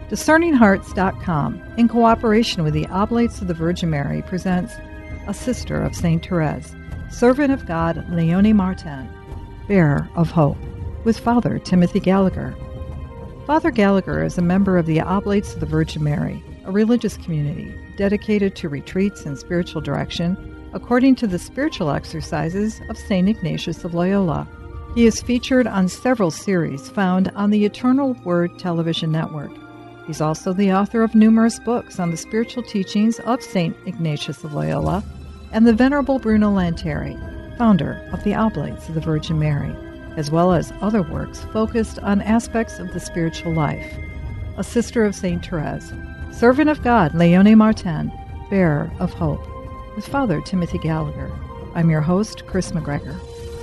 DiscerningHearts.com, in cooperation with the Oblates of the Virgin Mary, presents A Sister of St. Therese, Servant of God Léonie Martin, Bearer of Hope, with Father Timothy Gallagher. Father Gallagher is a member of the Oblates of the Virgin Mary, a religious community dedicated to retreats and spiritual direction according to the spiritual exercises of St. Ignatius of Loyola. He is featured on several series found on the Eternal Word television network. He's also the author of numerous books on the spiritual teachings of St. Ignatius of Loyola and the Venerable Bruno Lanteri, founder of the Oblates of the Virgin Mary, as well as other works focused on aspects of the spiritual life. A Sister of St. Therese, Servant of God Léonie Martin, Bearer of Hope, with Father Timothy Gallagher. I'm your host, Chris McGregor.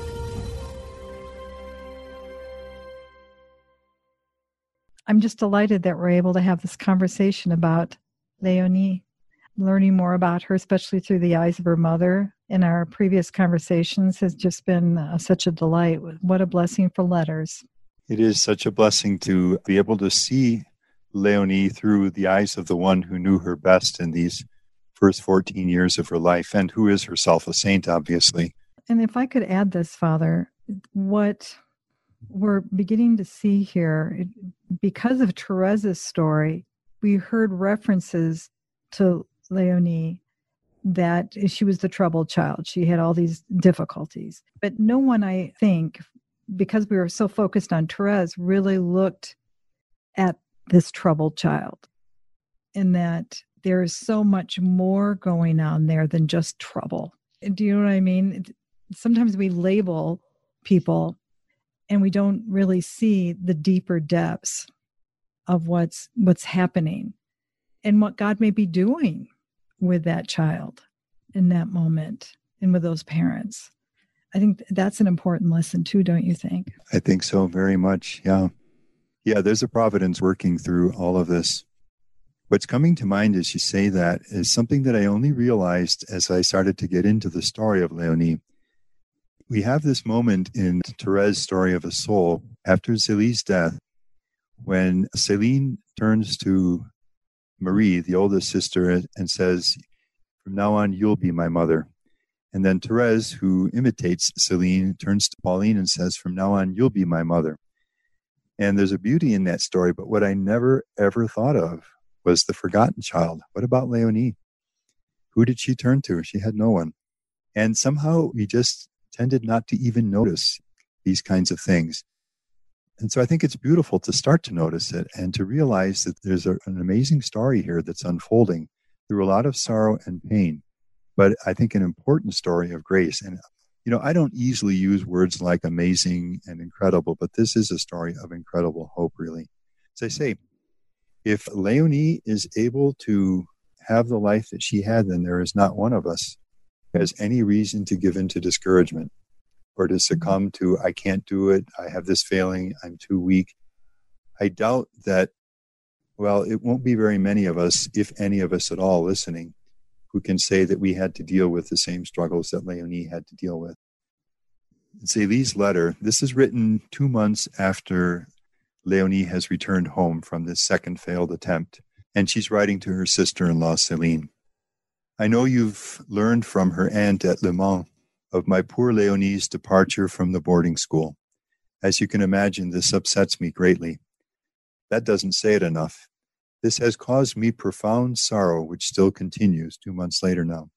I'm just delighted that we're able to have this conversation about Léonie, learning more about her, especially through the eyes of her mother. In our previous conversations has just been such a delight. What a blessing for letters. It is such a blessing to be able to see Léonie through the eyes of the one who knew her best in these first 14 years of her life, and who is herself a saint, obviously. And if I could add this, Father, what we're beginning to see here, because of Therese's story, we heard references to Léonie that she was the troubled child. She had all these difficulties. But no one, I think, because we were so focused on Therese, really looked at this troubled child, in that there is so much more going on there than just trouble. Do you know what I mean? Sometimes we label people and we don't really see the deeper depths of what's happening and what God may be doing with that child in that moment and with those parents. I think that's an important lesson too, don't you think? I think so, very much, yeah. Yeah, there's a providence working through all of this. What's coming to mind as you say that is something that I only realized as I started to get into the story of Léonie. We have this moment in Therese's story of a soul after Zélie's death, when Céline turns to Marie, the oldest sister, and says, "From now on, you'll be my mother." And then Thérèse, who imitates Céline, turns to Pauline and says, "From now on, you'll be my mother." And there's a beauty in that story, but what I never, ever thought of was the forgotten child. What about Léonie? Who did she turn to? She had no one. And somehow we just tended not to even notice these kinds of things. And so I think it's beautiful to start to notice it and to realize that there's an amazing story here that's unfolding through a lot of sorrow and pain, but I think an important story of grace. And, I don't easily use words like amazing and incredible, but this is a story of incredible hope, really. As I say, if Léonie is able to have the life that she had, then there is not one of us who has any reason to give in to discouragement or to succumb to, I can't do it, I have this failing, I'm too weak. I doubt that, it won't be very many of us, if any of us at all listening, who can say that we had to deal with the same struggles that Léonie had to deal with. Zélie's letter, this is written 2 months after Léonie has returned home from this second failed attempt, and she's writing to her sister-in-law, Céline. "I know you've learned from her aunt at Le Mans of my poor Léonie's departure from the boarding school. As you can imagine, this upsets me greatly. That doesn't say it enough. This has caused me profound sorrow, which still continues 2 months later now.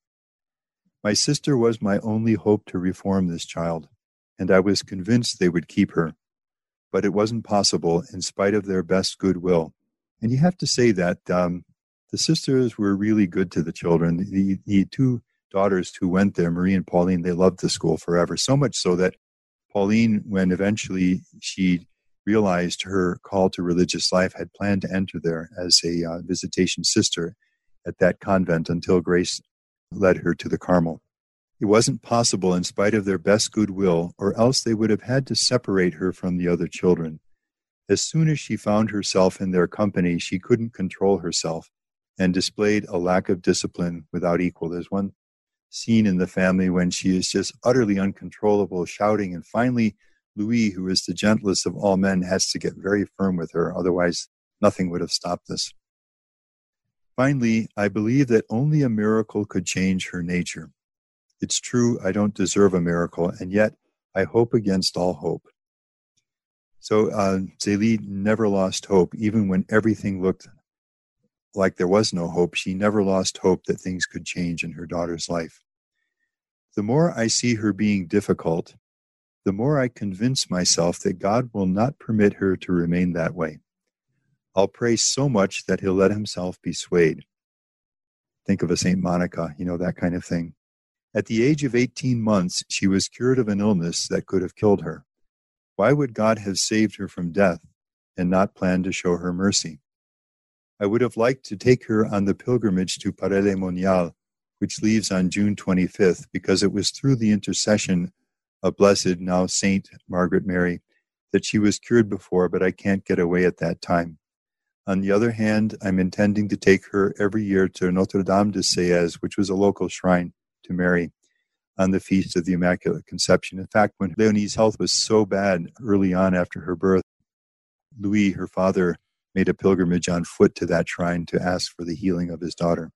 My sister was my only hope to reform this child, and I was convinced they would keep her. But it wasn't possible in spite of their best goodwill." And you have to say that the sisters were really good to the children. The two daughters who went there, Marie and Pauline, they loved the school forever. So much so that Pauline, when eventually she realized her call to religious life, had planned to enter there as a visitation sister at that convent until Grace led her to the Carmel. It wasn't possible in spite of their best goodwill, or else they would have had to separate her from the other children. As soon as she found herself in their company, she couldn't control herself and displayed a lack of discipline without equal. There's one scene in the family when she is just utterly uncontrollable, shouting, and finally Louis, who is the gentlest of all men, has to get very firm with her, otherwise Nothing would have stopped this. Finally, I believe that only a miracle could change her nature. It's true, I don't deserve a miracle, and yet I hope against all hope. So Zélie never lost hope, even when everything looked like there was no hope. She never lost hope that things could change in her daughter's life. The more I see her being difficult, the more I convince myself that God will not permit her to remain that way. I'll pray so much that he'll let himself be swayed. Think of a St. Monica, that kind of thing. At the age of 18 months, she was cured of an illness that could have killed her. Why would God have saved her from death and not planned to show her mercy? I would have liked to take her on the pilgrimage to Paray-le-Monial, which leaves on June 25th, because it was through the intercession of Blessed, now Saint Margaret Mary, that she was cured before, but I can't get away at that time. On the other hand, I'm intending to take her every year to Notre-Dame de Sieyès, which was a local shrine to Mary, on the Feast of the Immaculate Conception. In fact, when Léonie's health was so bad early on after her birth, Louis, her father, made a pilgrimage on foot to that shrine to ask for the healing of his daughter.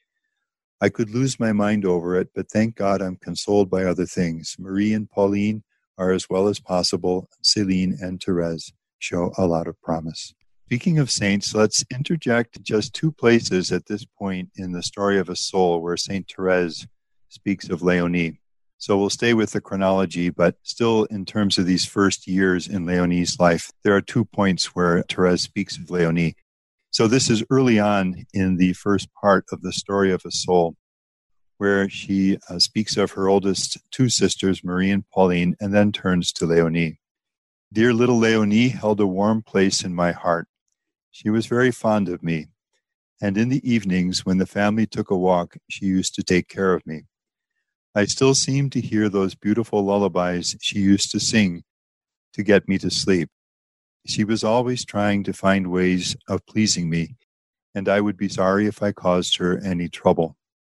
I could lose my mind over it, but thank God I'm consoled by other things. Marie and Pauline are as well as possible. Céline and Thérèse show a lot of promise. Speaking of saints, let's interject just two places at this point in the story of a soul where Saint Thérèse speaks of Léonie. So we'll stay with the chronology, but still in terms of these first years in Léonie's life, there are 2 points where Thérèse speaks of Léonie. So this is early on in the first part of the story of a soul, where she speaks of her oldest two sisters, Marie and Pauline, and then turns to Léonie. Dear little Léonie held a warm place in my heart. She was very fond of me, and in the evenings when the family took a walk, she used to take care of me. I still seem to hear those beautiful lullabies she used to sing to get me to sleep. She was always trying to find ways of pleasing me, and I would be sorry if I caused her any trouble.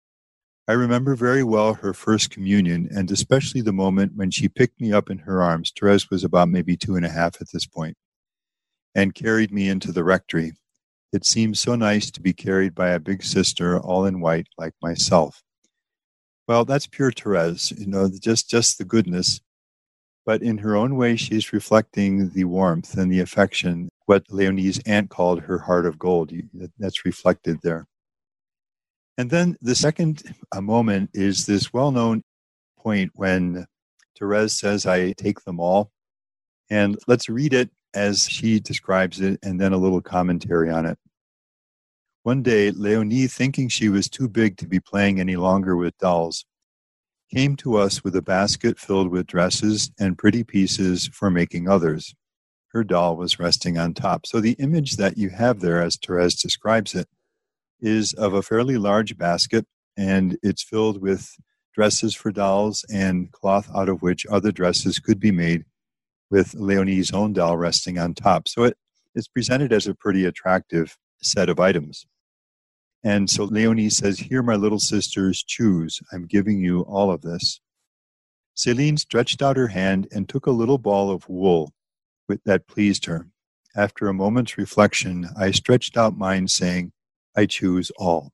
I remember very well her first communion, and especially the moment when she picked me up in her arms. Thérèse was about maybe 2.5 at this point, and carried me into the rectory. It seemed so nice to be carried by a big sister all in white like myself. Well, that's pure Thérèse, just the goodness. But in her own way, she's reflecting the warmth and the affection, what Léonie's aunt called her heart of gold. That's reflected there. And then the second moment is this well-known point when Thérèse says, I take them all. And let's read it as she describes it, and then a little commentary on it. One day, Léonie, thinking she was too big to be playing any longer with dolls, came to us with a basket filled with dresses and pretty pieces for making others. Her doll was resting on top. So the image that you have there, as Thérèse describes it, is of a fairly large basket, and it's filled with dresses for dolls and cloth out of which other dresses could be made, with Léonie's own doll resting on top. So it's presented as a pretty attractive set of items. And so Léonie says, here, my little sisters, choose. I'm giving you all of this. Céline stretched out her hand and took a little ball of wool that pleased her. After a moment's reflection, I stretched out mine, saying, I choose all.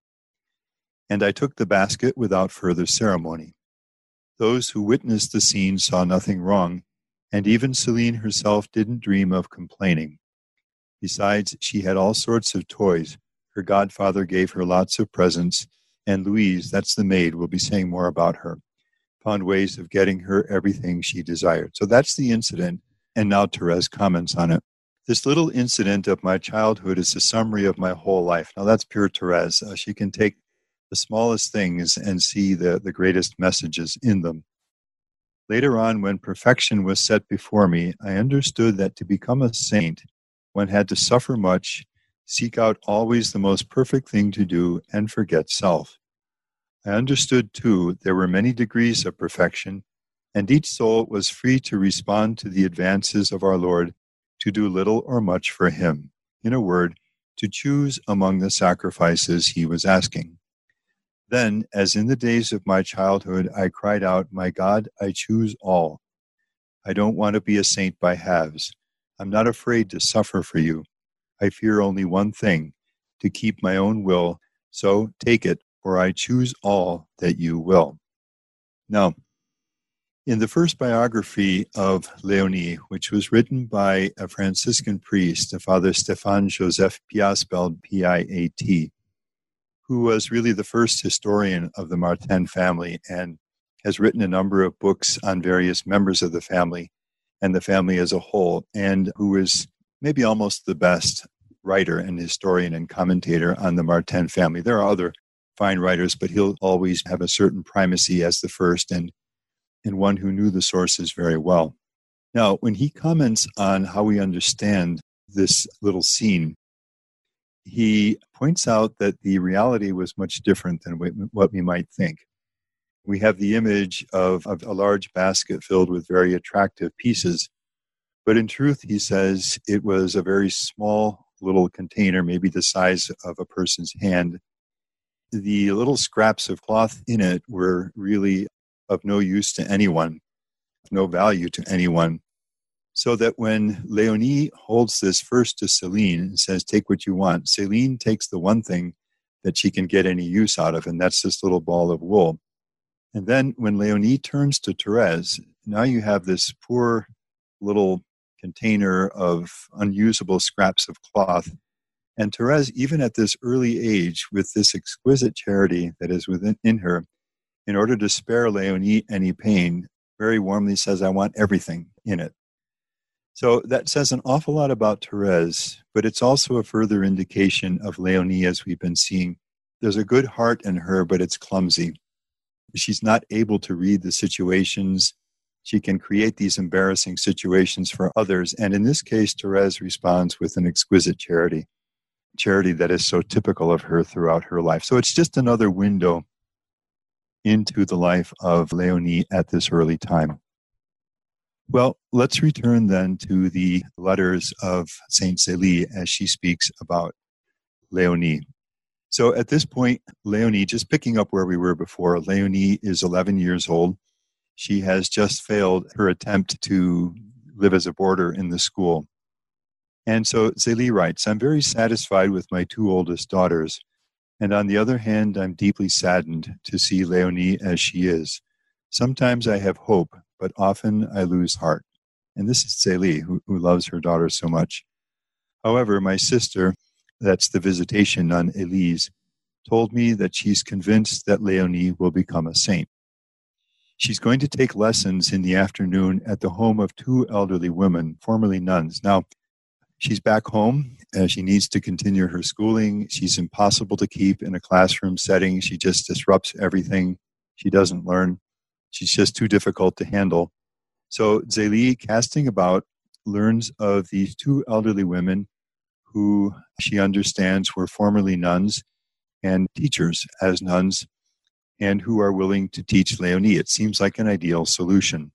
And I took the basket without further ceremony. Those who witnessed the scene saw nothing wrong, and even Céline herself didn't dream of complaining. Besides, she had all sorts of toys. Her godfather gave her lots of presents, and Louise, that's the maid, will be saying more about her, found ways of getting her everything she desired. So that's the incident, and now Thérèse comments on it. This little incident of my childhood is a summary of my whole life. Now that's pure Thérèse. She can take the smallest things and see the greatest messages in them. Later on, when perfection was set before me, I understood that to become a saint, one had to suffer much, seek out always the most perfect thing to do, and forget self. I understood, too, there were many degrees of perfection, and each soul was free to respond to the advances of our Lord, to do little or much for Him. In a word, to choose among the sacrifices He was asking. Then, as in the days of my childhood, I cried out, my God, I choose all. I don't want to be a saint by halves. I'm not afraid to suffer for you. I fear only one thing, to keep my own will. So take it, for I choose all that you will. Now, in the first biography of Léonie, which was written by a Franciscan priest, Father Stéphane Joseph Piat, spelled Piat, who was really the first historian of the Martin family and has written a number of books on various members of the family and the family as a whole, and who is maybe almost the best writer and historian and commentator on the Martin family. There are other fine writers, but he'll always have a certain primacy as the first and one who knew the sources very well. Now, when he comments on how we understand this little scene, he points out that the reality was much different than what we might think. We have the image of a large basket filled with very attractive pieces, but in truth, he says, it was a very small little container, maybe the size of a person's hand. The little scraps of cloth in it were really of no use to anyone, no value to anyone. So that when Léonie holds this first to Céline and says, take what you want, Céline takes the one thing that she can get any use out of, and that's this little ball of wool. And then when Léonie turns to Thérèse, now you have this poor little container of unusable scraps of cloth. And Thérèse, even at this early age, with this exquisite charity that is within her, in order to spare Léonie any pain, very warmly says, I want everything in it. So that says an awful lot about Thérèse, but it's also a further indication of Léonie, as we've been seeing. There's a good heart in her, but it's clumsy. She's not able to read the situations. She can create these embarrassing situations for others. And in this case, Thérèse responds with an exquisite charity that is so typical of her throughout her life. So it's just another window into the life of Léonie at this early time. Well, let's return then to the letters of Saint Célie as she speaks about Léonie. So at this point, Léonie, just picking up where we were before, Léonie is 11 years old. She has just failed her attempt to live as a boarder in the school. And so Célie writes, I'm very satisfied with my two oldest daughters. And on the other hand, I'm deeply saddened to see Léonie as she is. Sometimes I have hope, but often I lose heart. And this is Célie, who loves her daughter so much. However, my sister, that's the visitation nun Élise, told me that she's convinced that Léonie will become a saint. She's going to take lessons in the afternoon at the home of two elderly women, formerly nuns. Now, she's back home. She needs to continue her schooling. She's impossible to keep in a classroom setting. She just disrupts everything. She doesn't learn. She's just too difficult to handle. So Célie, casting about, learns of these two elderly women who she understands were formerly nuns and teachers as nuns, and who are willing to teach Léonie. It seems like an ideal solution.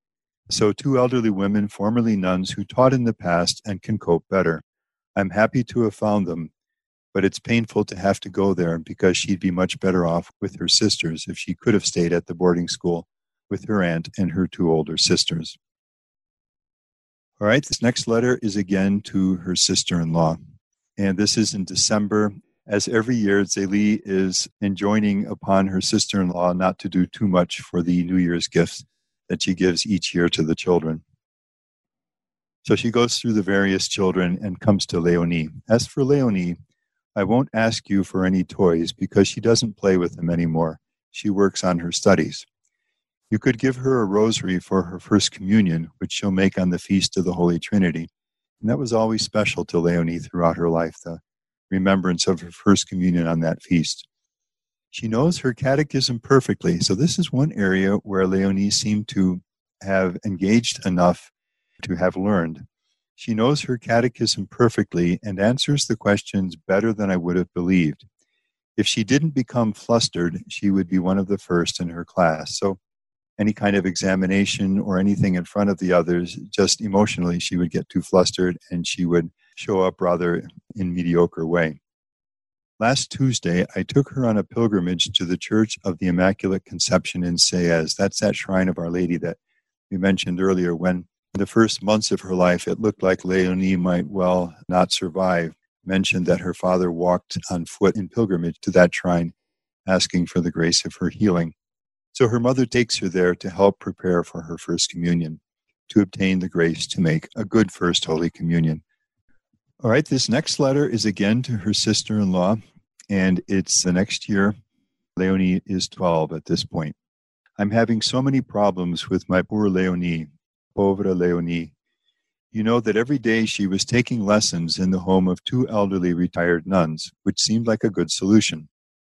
So two elderly women, formerly nuns, who taught in the past and can cope better. I'm happy to have found them, but it's painful to have to go there because she'd be much better off with her sisters if she could have stayed at the boarding school with her aunt and her two older sisters. All right, this next letter is again to her sister-in-law, and this is in December. As every year, Célie is enjoining upon her sister-in-law not to do too much for the New Year's gifts that she gives each year to the children. So she goes through the various children and comes to Léonie. As for Léonie, I won't ask you for any toys because she doesn't play with them anymore. She works on her studies. You could give her a rosary for her first communion, which she'll make on the Feast of the Holy Trinity. And that was always special to Léonie throughout her life, the remembrance of her first communion on that feast. She knows her catechism perfectly. So this is one area where Léonie seemed to have engaged enough to have learned. She knows her catechism perfectly and answers the questions better than I would have believed. If she didn't become flustered, she would be one of the first in her class. So any kind of examination or anything in front of the others, just emotionally, she would get too flustered and she would show up rather in mediocre way. Last Tuesday, I took her on a pilgrimage to the Church of the Immaculate Conception in Séez. That's that shrine of Our Lady that we mentioned earlier when In the first months of her life, it looked like Leonie might well not survive. Mentioned that her father walked on foot in pilgrimage to that shrine, asking for the grace of her healing. So her mother takes her there to help prepare for her first communion, to obtain the grace to make a good first Holy Communion. All right, this next letter is again to her sister-in-law, and it's the next year. Leonie is 12 at this point. I'm having so many problems with my poor Leonie, pauvre Leonie. You know that every day she was taking lessons in the home of 2 elderly retired nuns, which seemed like a good solution.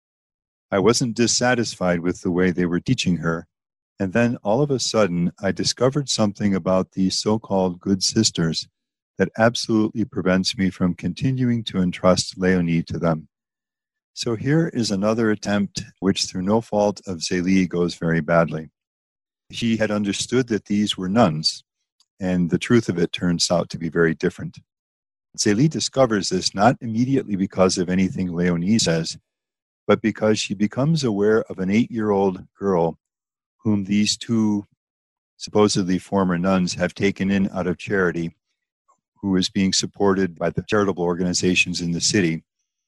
I wasn't dissatisfied with the way they were teaching her, and then all of a sudden I discovered something about these so-called good sisters that absolutely prevents me from continuing to entrust Leonie to them. So here is another attempt which, through no fault of Zélie, goes very badly. She had understood that these were nuns, and the truth of it turns out to be very different. Zélie discovers this not immediately because of anything Leonie says, but because she becomes aware of an 8-year-old girl whom these 2 supposedly former nuns have taken in out of charity, who is being supported by the charitable organizations in the city.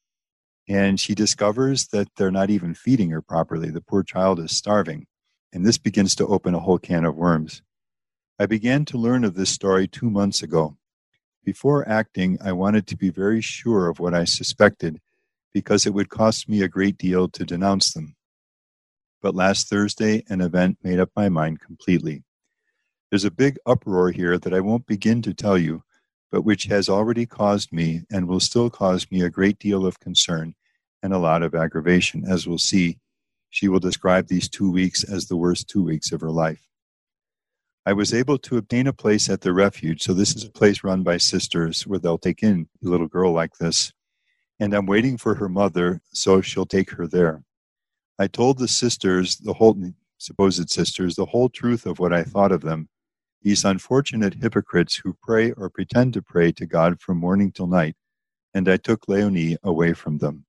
And she discovers that they're not even feeding her properly. The poor child is starving. And this begins to open a whole can of worms. I began to learn of this story 2 months ago. Before acting, I wanted to be very sure of what I suspected, because it would cost me a great deal to denounce them. But last Thursday, an event made up my mind completely. There's a big uproar here that I won't begin to tell you, but which has already caused me and will still cause me a great deal of concern and a lot of aggravation. As we'll see, she will describe these 2 weeks as the worst 2 weeks of her life. I was able to obtain a place at the refuge, so this is a place run by sisters where they'll take in a little girl like this. And I'm waiting for her mother, so she'll take her there. I told the sisters, the whole supposed sisters, the whole truth of what I thought of them, these unfortunate hypocrites who pray or pretend to pray to God from morning till night, and I took Leonie away from them.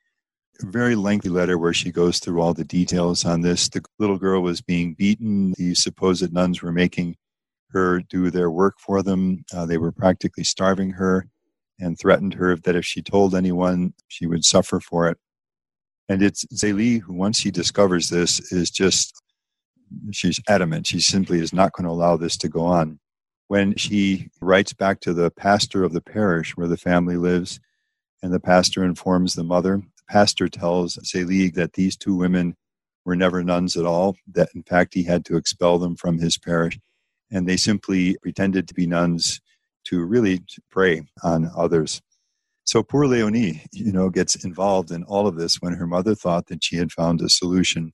A very lengthy letter where she goes through all the details on this. The little girl was being beaten. The supposed nuns were making her do their work for them. They were practically starving her, and threatened her that if she told anyone, she would suffer for it. And it's Zélie who, once she discovers this, she's adamant. She simply is not going to allow this to go on. When she writes back to the pastor of the parish where the family lives, and the pastor informs the mother, the pastor tells Zélie that these 2 women were never nuns at all, that in fact he had to expel them from his parish, and they simply pretended to be nuns to really prey on others. So poor Leonie, gets involved in all of this when her mother thought that she had found a solution.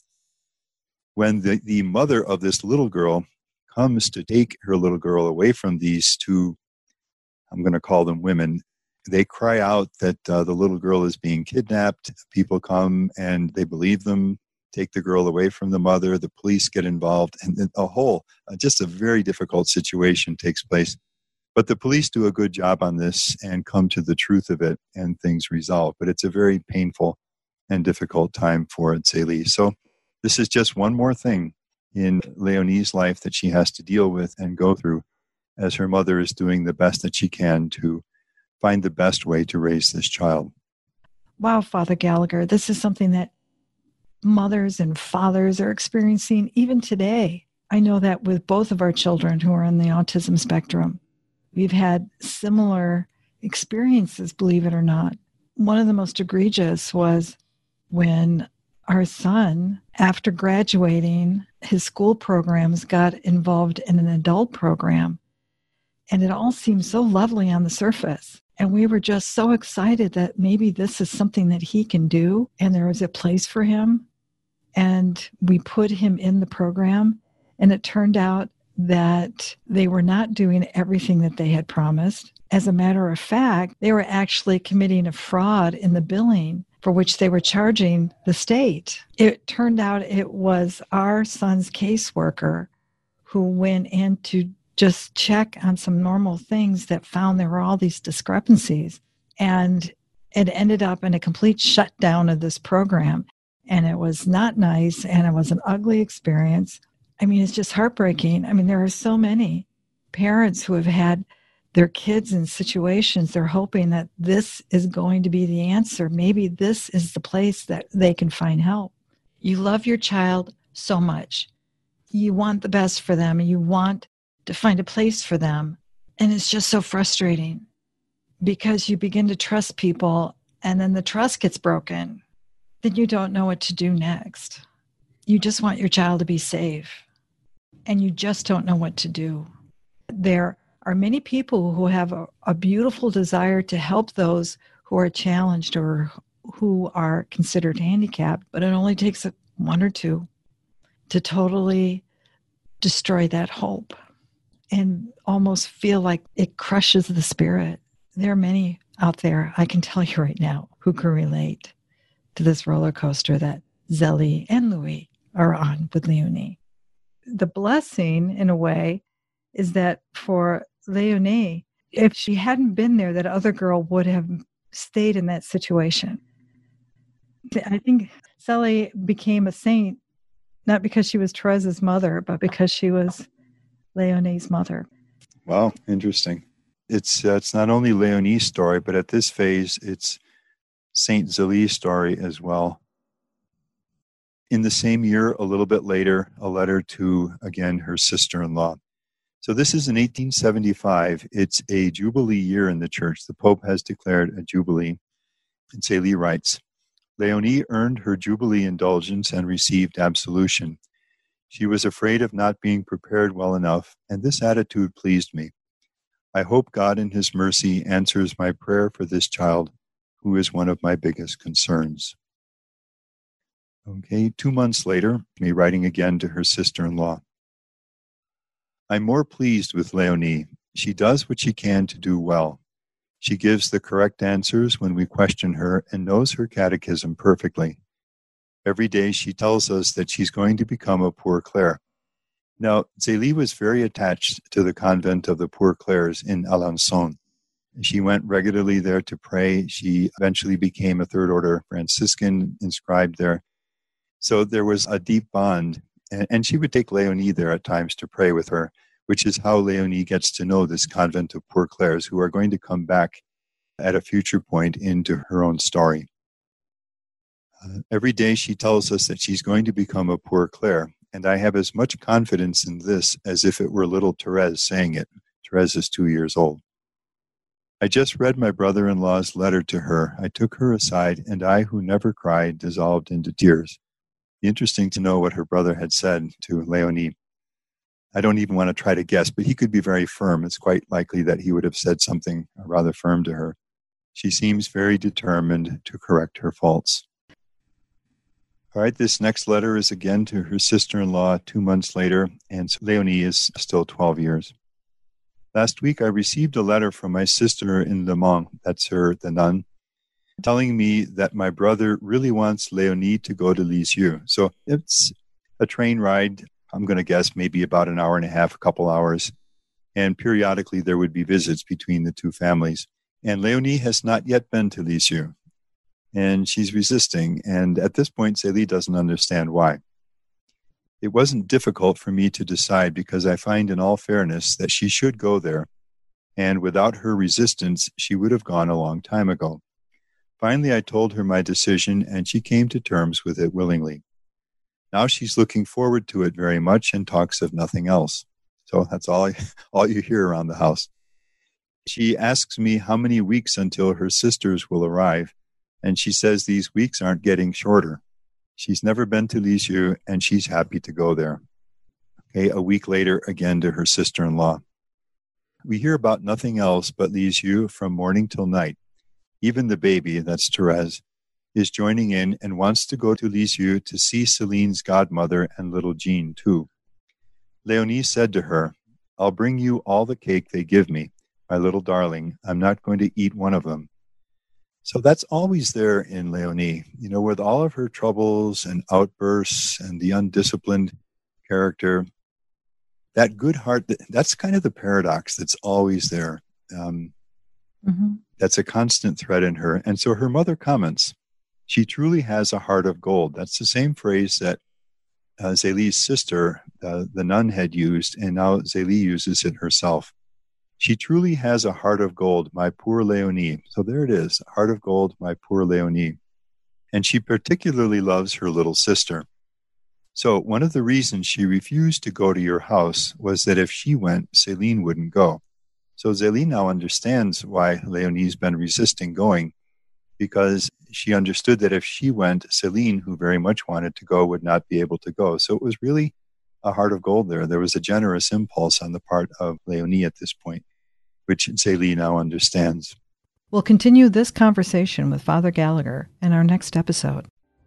When the mother of this little girl comes to take her little girl away from these 2, I'm going to call them women, they cry out that the little girl is being kidnapped. People come and they believe them, take the girl away from the mother. The police get involved, and just a very difficult situation takes place. But the police do a good job on this and come to the truth of it, and things resolve. But it's a very painful and difficult time for Zélie. So this is just one more thing in Leonie's life that she has to deal with and go through as her mother is doing the best that she can to find the best way to raise this child. Wow, Father Gallagher, this is something that mothers and fathers are experiencing even today. I know that with both of our children who are on the autism spectrum. We've had similar experiences, believe it or not. One of the most egregious was when our son, after graduating his school programs, got involved in an adult program. And it all seemed so lovely on the surface. And we were just so excited that maybe this is something that he can do, and there was a place for him. And we put him in the program, and it turned out that they were not doing everything that they had promised. As a matter of fact, they were actually committing a fraud in the billing for which they were charging the state. It turned out it was our son's caseworker who went in to just check on some normal things that found there were all these discrepancies. And it ended up in a complete shutdown of this program. And it was not nice, and it was an ugly experience. I mean, it's just heartbreaking. I mean, there are so many parents who have had their kids in situations, they're hoping that this is going to be the answer. Maybe this is the place that they can find help. You love your child so much. You want the best for them. You want to find a place for them. And it's just so frustrating because you begin to trust people and then the trust gets broken. Then you don't know what to do next. You just want your child to be safe and you just don't know what to do. There are many people who have a beautiful desire to help those who are challenged or who are considered handicapped, but it only takes one or two to totally destroy that hope and almost feel like it crushes the spirit. There are many out there, I can tell you right now, who can relate to this roller coaster that Zélie and Louis are on with Léonie. The blessing, in a way, is that for Léonie, if she hadn't been there, that other girl would have stayed in that situation. I think Zélie became a saint, not because she was Therese's mother, but because she was Léonie's mother. Wow, interesting. It's not only Léonie's story, but at this phase, it's Saint Zélie's story as well. In the same year, a little bit later, a letter to, again, her sister-in-law. So this is in 1875. It's a Jubilee year in the church. The Pope has declared a Jubilee. And Zélie writes, Léonie earned her Jubilee indulgence and received absolution. She was afraid of not being prepared well enough, and this attitude pleased me. I hope God in His mercy answers my prayer for this child, who is one of my biggest concerns. Okay, 2 months later, me writing again to her sister-in-law. I'm more pleased with Léonie. She does what she can to do well. She gives the correct answers when we question her and knows her catechism perfectly. Every day she tells us that she's going to become a Poor Clare. Now, Zélie was very attached to the convent of the Poor Clares in Alençon. She went regularly there to pray. She eventually became a Third Order Franciscan inscribed there. So there was a deep bond. And she would take Léonie there at times to pray with her, which is how Léonie gets to know this convent of Poor Clares, who are going to come back at a future point into her own story. Every day she tells us that she's going to become a Poor Clare, and I have as much confidence in this as if it were little Therese saying it. Therese is 2 years old. I just read my brother-in-law's letter to her. I took her aside, and I, who never cried, dissolved into tears. Interesting to know what her brother had said to Léonie. I don't even want to try to guess, but he could be very firm. It's quite likely that he would have said something rather firm to her. She seems very determined to correct her faults. All right, this next letter is again to her sister-in-law 2 months later, and Léonie is still 12 years. Last week, I received a letter from my sister in Le Mans, that's her, the nun, telling me that my brother really wants Léonie to go to Lisieux. So it's a train ride, I'm going to guess maybe about an hour and a half, a couple hours. And periodically there would be visits between the two families. And Léonie has not yet been to Lisieux. And she's resisting. And at this point, Zélie doesn't understand why. It wasn't difficult for me to decide because I find in all fairness that she should go there. And without her resistance, she would have gone a long time ago. Finally, I told her my decision, and she came to terms with it willingly. Now she's looking forward to it very much and talks of nothing else. So that's all you hear around the house. She asks me how many weeks until her sisters will arrive, and she says these weeks aren't getting shorter. She's never been to Lisieux, and she's happy to go there. Okay, a week later, again to her sister-in-law. We hear about nothing else but Lisieux from morning till night. Even the baby, that's Therese, is joining in and wants to go to Lisieux to see Celine's godmother and little Jean, too. Léonie said to her, I'll bring you all the cake they give me, my little darling. I'm not going to eat one of them. So that's always there in Léonie, with all of her troubles and outbursts and the undisciplined character. That good heart, that's kind of the paradox that's always there. That's a constant thread in her. And so her mother comments, she truly has a heart of gold. That's the same phrase that Zélie's sister, the nun, had used, and now Zélie uses it herself. She truly has a heart of gold, my poor Léonie. So there it is, heart of gold, my poor Léonie. And she particularly loves her little sister. So one of the reasons she refused to go to your house was that if she went, Céline wouldn't go. So Zélie now understands why Léonie's been resisting going, because she understood that if she went, Céline, who very much wanted to go, would not be able to go. So it was really a heart of gold there. There was a generous impulse on the part of Léonie at this point, which Zélie now understands. We'll continue this conversation with Father Gallagher in our next episode.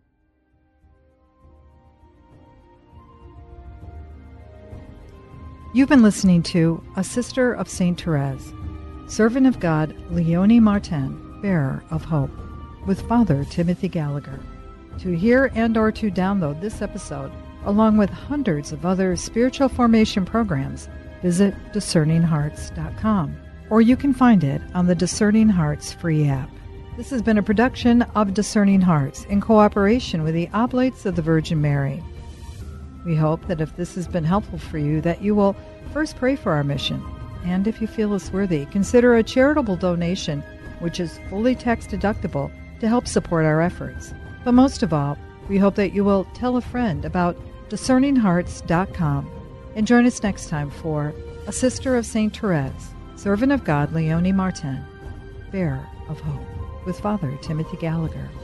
You've been listening to A Sister of St. Therese, Servant of God Léonie Martin, Bearer of Hope, with Father Timothy Gallagher. To hear and or to download this episode, along with hundreds of other spiritual formation programs, visit discerninghearts.com, or you can find it on the Discerning Hearts free app. This has been a production of Discerning Hearts in cooperation with the Oblates of the Virgin Mary. We hope that if this has been helpful for you, that you will first pray for our mission, and if you feel us worthy, consider a charitable donation, which is fully tax deductible, to help support our efforts. But most of all, we hope that you will tell a friend about discerninghearts.com and join us next time for A Sister of St. Therese, Servant of God Léonie Martin, Bearer of Hope, with Father Timothy Gallagher.